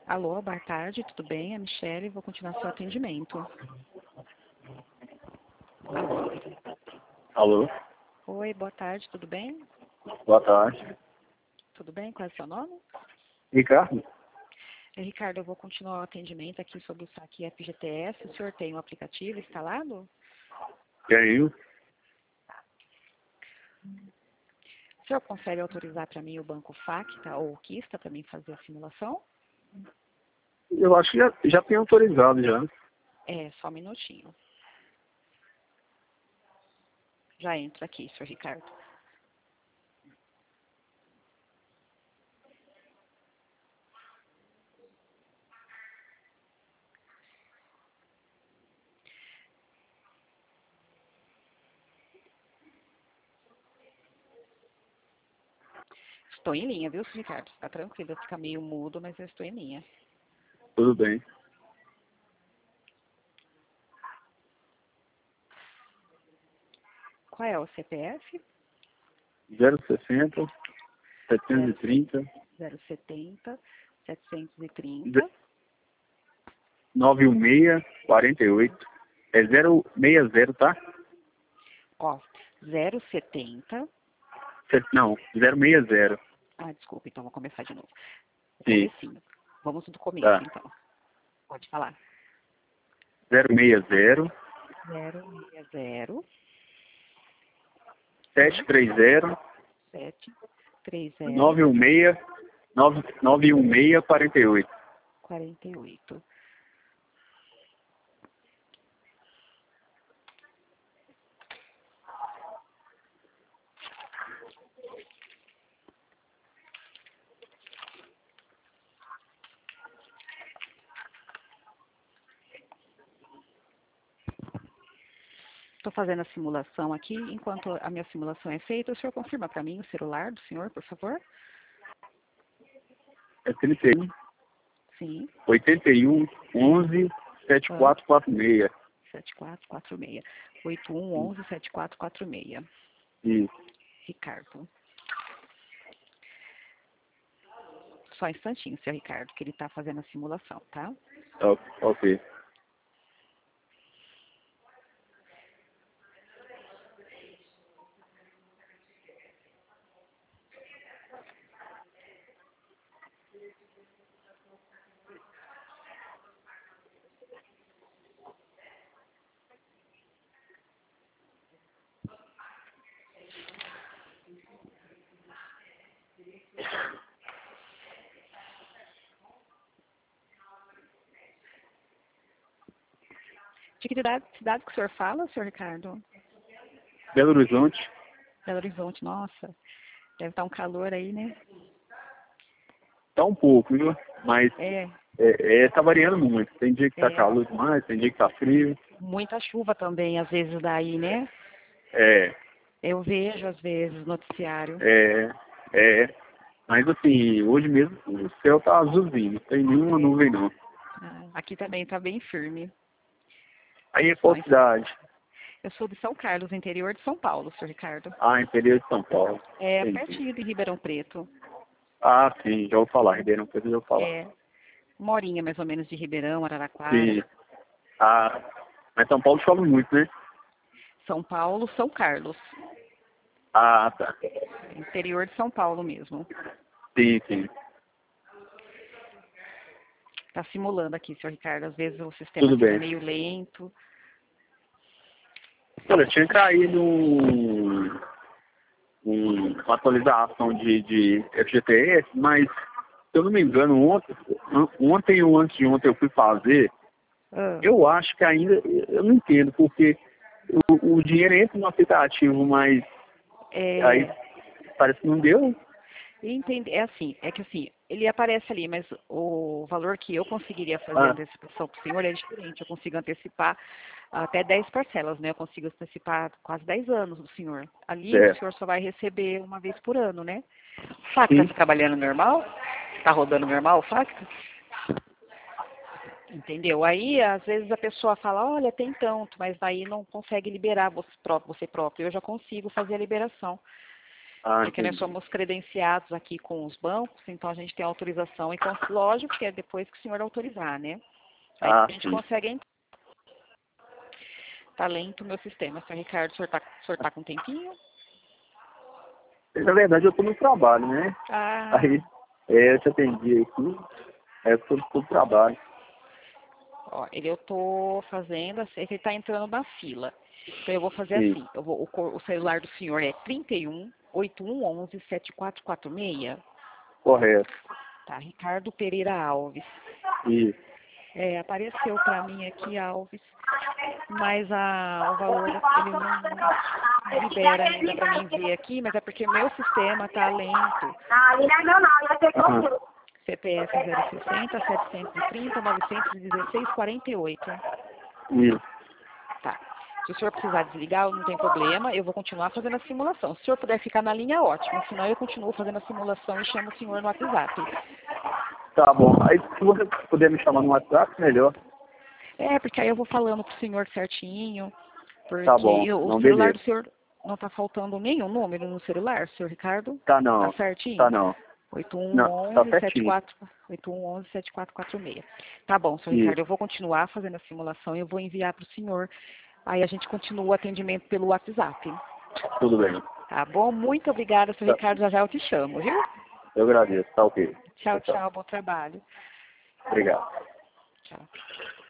Alô, boa tarde, tudo bem? É a Michele, vou continuar seu atendimento. Alô. Alô, Oi, boa tarde, tudo bem? boa tarde. Tudo bem? Qual é o seu nome? Ricardo? Ricardo, eu vou continuar o atendimento aqui sobre o saque FGTS. O senhor tem o aplicativo instalado? Tenho. O senhor consegue autorizar para mim o Banco Facta ou o Kista para mim fazer a simulação? Eu acho que já tem autorizado já. É, só um minutinho. Já entro aqui, senhor Ricardo. Estou em linha, viu, senhor Ricardo? Fica tranquilo, fica meio mudo, mas eu estou em linha. Tudo bem. Qual é o CPF? 060 730 070 730 916 48. É 060, tá? ó, 070. Não, 060. Ah, desculpa, então vou começar de novo. O Sim, comecinho. Vamos do começo, tá. então. Pode falar. 060 060 730 730 916 916 48. 48. Estou fazendo a simulação aqui. Enquanto a minha simulação é feita, o senhor confirma para mim o celular do senhor, por favor? É 31 Sim. 81 11 7446. 7446. 8111 7446. Isso. Ricardo. Só um instantinho, seu Ricardo, que ele está fazendo a simulação, tá? Ok. De que cidade que o senhor fala, senhor Ricardo? Belo Horizonte. Belo Horizonte, nossa. Deve estar um calor aí, né? Tá um pouco, viu? Mas É, tá variando muito. Tem dia que tá é. calor demais, tem dia que tá frio. Muita chuva também, às vezes, daí, né? É, Eu vejo, às vezes, noticiário. é, é. Mas assim, hoje mesmo o céu tá azulzinho, não tem nenhuma É. nuvem não. Ah, aqui também está bem firme. Aí é Só qual cidade? Eu sou de São Carlos, interior de São Paulo, senhor Ricardo. Ah, interior de São Paulo. É Entendi. pertinho de Ribeirão Preto. Ah, sim, já vou falar, Ribeirão Preto já vou falar. É uma horinha mais ou menos de Ribeirão, Araraquara. Sim. Ah, mas São Paulo chove muito, né? São Paulo, São Carlos. Ah, tá. Interior de São Paulo mesmo. Sim. Está simulando aqui, senhor Ricardo. Às vezes o sistema Tudo fica bem. meio lento. Olha, tinha caído uma atualização de FGTS, mas, se eu não me engano, ontem ou antes de ontem eu fui fazer, Ah, eu acho que ainda, eu não entendo, porque o dinheiro entra no aplicativo, mas aí é, parece que não deu. entende, é que assim, ele aparece ali, mas o valor que eu conseguiria fazer a Ah, antecipação para o senhor é diferente. Eu consigo antecipar até 10 parcelas, né? Eu consigo antecipar quase 10 anos do senhor. Ali o certo. senhor só vai receber uma vez por ano, né? O Facta Sim, está trabalhando normal? Está rodando normal o Facta? Entendeu? Aí, às vezes, a pessoa fala, olha, tem tanto, mas daí não consegue liberar você próprio. Eu já consigo fazer a liberação. Ah, Porque nós entendi. somos credenciados aqui com os bancos, então a gente tem autorização, e lógico que é depois que o senhor autorizar, né? Aí Ah, a gente sim. consegue entrar. Tá lento o meu sistema. Senhor Ricardo, o senhor tá com um tempinho? Na verdade, eu tô no trabalho, né? Ah, Aí, eu te atendi aqui, eu tô no trabalho. ó, eu tô fazendo assim, ele tá entrando na fila. Então eu vou fazer Sim, assim, o celular do senhor é 31 8111 7446. correto. Tá, Ricardo Pereira Alves. Isso. Apareceu para mim aqui, Alves, mas o valor ele não libera ainda para mim ver aqui, mas é porque meu sistema tá lento. Aham. CPF 060 730 916 48. Isso. Tá. Se o senhor precisar desligar, não tem problema, eu vou continuar fazendo a simulação. Se o senhor puder ficar na linha, ótimo. Senão eu continuo fazendo a simulação e chamo o senhor no WhatsApp. Tá bom. Aí, se você puder me chamar no WhatsApp, melhor. Porque aí eu vou falando pro senhor certinho, Tá bom. porque o Não, celular beleza. do senhor não tá faltando nenhum número no celular, senhor Ricardo? Tá Tá não. Tá certinho? não. Não, tá 8111 certinho. 7446. Tá bom, senhor Ricardo, Isso. eu vou continuar fazendo a simulação e eu vou enviar para o senhor. Aí a gente continua o atendimento pelo WhatsApp. Tudo bem. Tá bom? Muito obrigada, senhor Tá. Ricardo. Já já eu te chamo, viu? Eu agradeço. Tá ok. Tchau, Tchau, tchau. tchau. Bom trabalho. Obrigado. Tchau.